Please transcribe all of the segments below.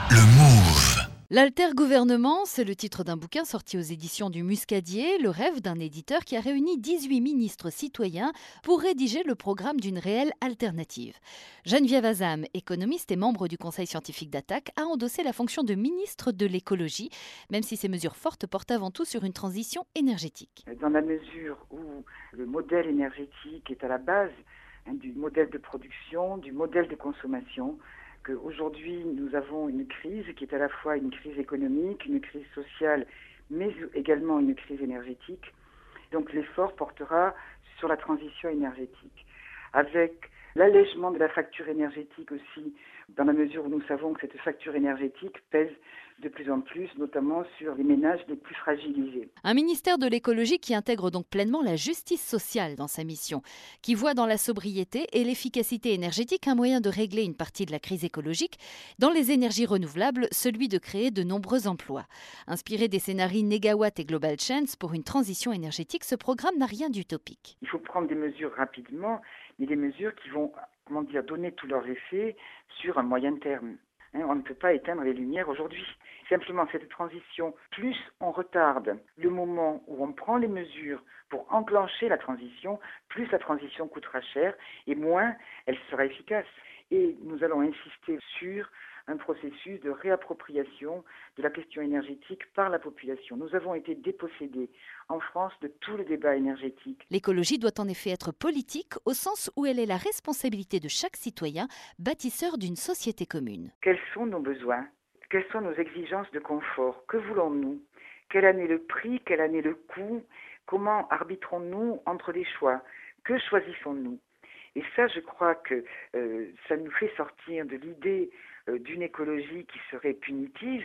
Le Move. L'Altergouvernement, c'est le titre d'un bouquin sorti aux éditions du Muscadier, le rêve d'un éditeur qui a réuni 18 ministres citoyens pour rédiger le programme d'une réelle alternative. Geneviève Azam, économiste et membre du conseil scientifique d'Attaque, a endossé la fonction de ministre de l'écologie, même si ces mesures fortes portent avant tout sur une transition énergétique. Dans la mesure où le modèle énergétique est à la base du modèle de production, du modèle de consommation, qu'aujourd'hui nous avons une crise qui est à la fois une crise économique, une crise sociale, mais également une crise énergétique. Donc l'effort portera sur la transition énergétique, avec l'allègement de la facture énergétique aussi, dans la mesure où nous savons que cette facture énergétique pèse de plus en plus, notamment sur les ménages les plus fragilisés. Un ministère de l'écologie qui intègre donc pleinement la justice sociale dans sa mission, qui voit dans la sobriété et l'efficacité énergétique un moyen de régler une partie de la crise écologique, dans les énergies renouvelables, celui de créer de nombreux emplois. Inspiré des scénarios Negawatt et Global Chance pour une transition énergétique, ce programme n'a rien d'utopique. Il faut prendre des mesures rapidement, mais des mesures qui vont, donner tous leurs effets sur un moyen terme. On ne peut pas éteindre les lumières aujourd'hui. Simplement, cette transition, plus on retarde le moment où on prend les mesures pour enclencher la transition, plus la transition coûtera cher et moins elle sera efficace. Et nous allons insister sur un processus de réappropriation de la question énergétique par la population. Nous avons été dépossédés en France de tout le débat énergétique. L'écologie doit en effet être politique au sens où elle est la responsabilité de chaque citoyen, bâtisseur d'une société commune. Quels sont nos besoins ? Quelles sont nos exigences de confort ? Que voulons-nous ? Quel en est le prix ? Quel en est le coût ? Comment arbitrons-nous entre les choix ? Que choisissons-nous ? Et ça, je crois que ça nous fait sortir de l'idée d'une écologie qui serait punitive.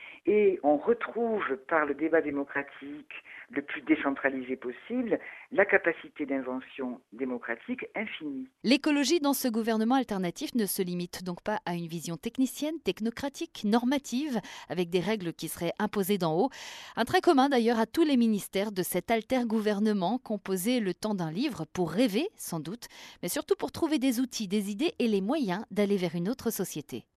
Et on retrouve par le débat démocratique le plus décentralisé possible la capacité d'invention démocratique infinie. L'écologie dans ce gouvernement alternatif ne se limite donc pas à une vision technicienne, technocratique, normative, avec des règles qui seraient imposées d'en haut. Un trait commun d'ailleurs à tous les ministères de cet alter-gouvernement composé le temps d'un livre pour rêver, sans doute, mais surtout pour trouver des outils, des idées et les moyens d'aller vers une autre société.